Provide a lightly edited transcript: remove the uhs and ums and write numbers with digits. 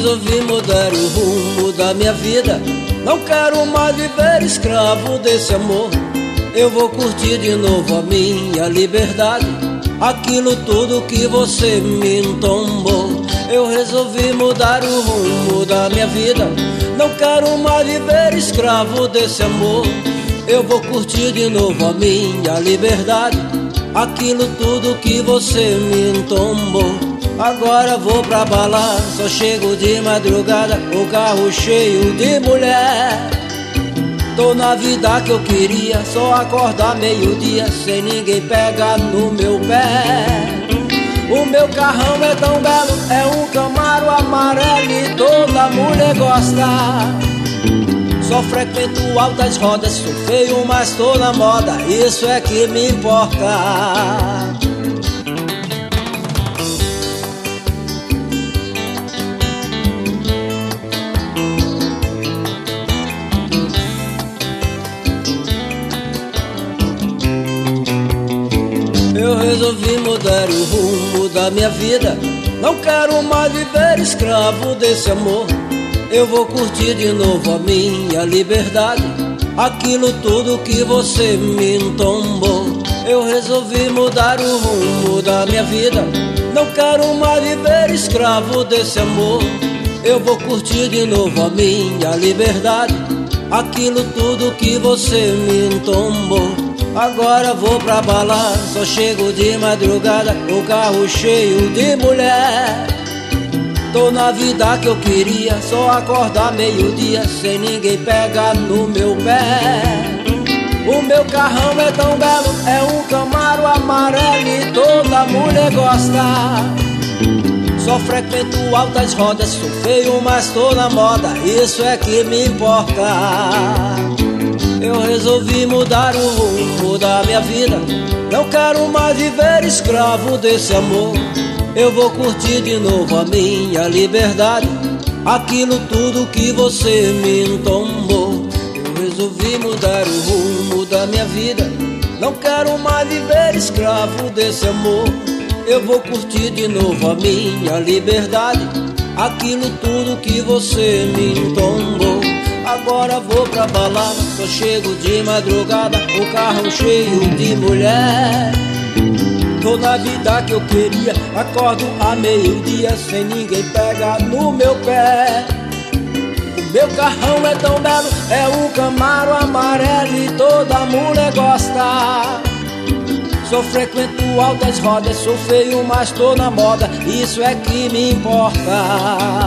resolvi mudar o rumo da minha vida. Não quero mais viver escravo desse amor. Eu vou curtir de novo a minha liberdade, aquilo tudo que você me entombou. Eu resolvi mudar o rumo da minha vida. Não quero mais viver escravo desse amor. Eu vou curtir de novo a minha liberdade, aquilo tudo que você me entombou. Agora vou pra balada, só chego de madrugada, o carro cheio de mulher. Tô na vida que eu queria, só acordar meio-dia, sem ninguém pegar no meu pé. O meu carrão é tão belo, é um Camaro amarelo e toda mulher gosta. Só frequento altas rodas, sou feio, mas tô na moda, isso é que me importa. Eu resolvi mudar o rumo da minha vida. Não quero mais viver escravo desse amor. Eu vou curtir de novo a minha liberdade, aquilo tudo que você me entombou. Eu resolvi mudar o rumo da minha vida. Não quero mais viver escravo desse amor. Eu vou curtir de novo a minha liberdade, aquilo tudo que você me entombou. Agora vou pra balada, só chego de madrugada, o carro cheio de mulher. Tô na vida que eu queria, só acordar meio-dia, sem ninguém pegar no meu pé. O meu carrão é tão belo, é um Camaro amarelo e toda mulher gosta. Só frequento altas rodas, sou feio, mas tô na moda, isso é que me importa. Eu resolvi mudar o rumo da minha vida. Não quero mais viver escravo desse amor. Eu vou curtir de novo a minha liberdade, aquilo tudo que você me entombou. Eu resolvi mudar o rumo da minha vida. Não quero mais viver escravo desse amor. Eu vou curtir de novo a minha liberdade, aquilo tudo que você me entombou. Agora vou pra balada, só chego de madrugada, o carro cheio de mulher. Tô na vida que eu queria, acordo a meio-dia, sem ninguém pegar no meu pé. O meu carrão é tão belo, é um Camaro amarelo e toda mulher gosta. Só frequento altas rodas, sou feio, mas tô na moda, isso é que me importa.